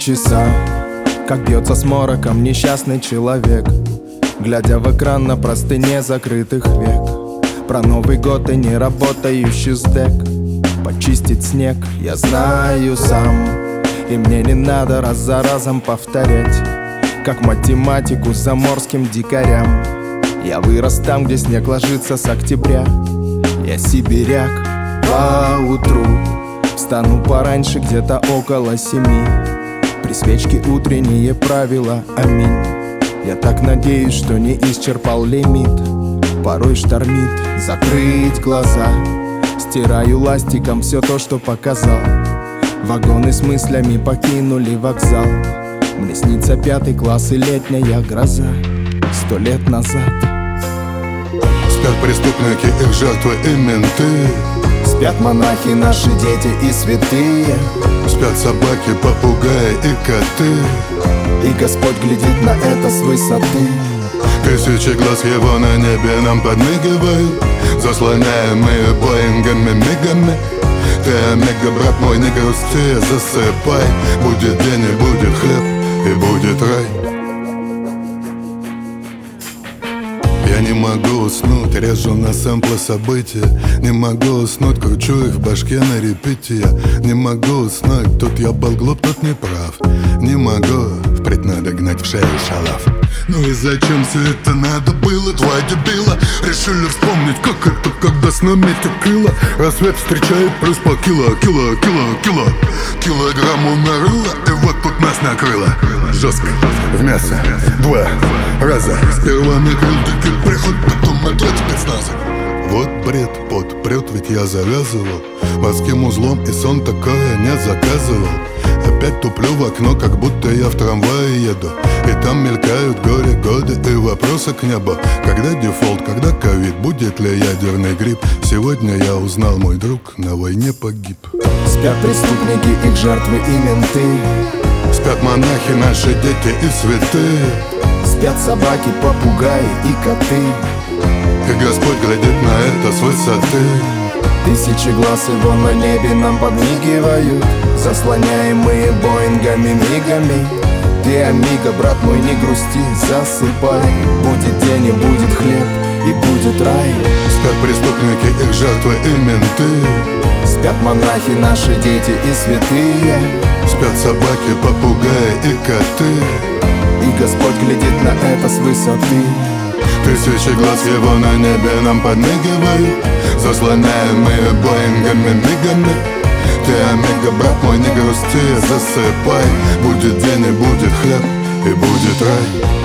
часа, как бьется с мороком несчастный человек, глядя в экран на простыне закрытых век. Про Новый год и неработающий сдэк. Почистить снег я знаю сам, и мне не надо раз за разом повторять, как математику заморским дикарям. Я вырос там, где снег ложится с октября. Я сибиряк поутру, встану пораньше, где-то около 7. При свечке утренние правила, аминь. Я так надеюсь, что не исчерпал лимит. Порой штормит, закрыть глаза. Стираю ластиком все то, что показал. Вагоны с мыслями покинули вокзал. Мне снится 5 класс и летняя гроза 100 лет назад. Спят преступники, их жертвы и менты. Спят монахи, наши дети и святые. Спят собаки, попугаи и коты. И Господь глядит на это с высоты. Тысячи глаз его на небе нам подмигивают, заслоняемые Боингами, мигами. Ты омега, брат мой, не грусти, засыпай. Будет день и будет хлеб, и будет рай. Я не могу уснуть, режу на сэмплы события. Не могу уснуть, кручу их в башке на репите. Не могу уснуть, тут я был глуп, тут не прав. Не могу, впредь надо гнать в шею шалав. Ну и зачем все это надо было? Два дебила решили вспомнить, как это, когда с нами текила. Рассвет встречает плюс по килограмму нарыло. И вот тут нас накрыло жестко, в мясо, 2 раза. Сперва накрыл таки приход, потом отряд спецназа. Вот бред, пот прет, ведь я завязывал морским узлом, и сон такое не заказывал. Опять туплю в окно, как будто я в трамвае еду, и там мелькают горе, годы и вопросы к небу. Когда дефолт, когда ковид, будет ли ядерный грипп? Сегодня я узнал, мой друг на войне погиб. Спят преступники, их жертвы и менты. Спят монахи, наши дети и святые. Спят собаки, попугаи и коты. И Господь глядит на это с высоты. Тысячи глаз его на небе нам подмигивают, заслоняемые Боингами, мигами. Ты, амиго, брат мой, не грусти, засыпай. Будет день и будет хлеб, и будет рай. Спят преступники, их жертвы и менты. Спят монахи, наши дети и святые. Спят собаки, попугаи и коты. И Господь глядит на это с высоты. Тысячи глаз его на небе нам подмигивают, заслоняемые Боингами, мигами. Ты, амиго, брат мой, не грусти, засыпай. Будет день и будет хлеб, и будет рай.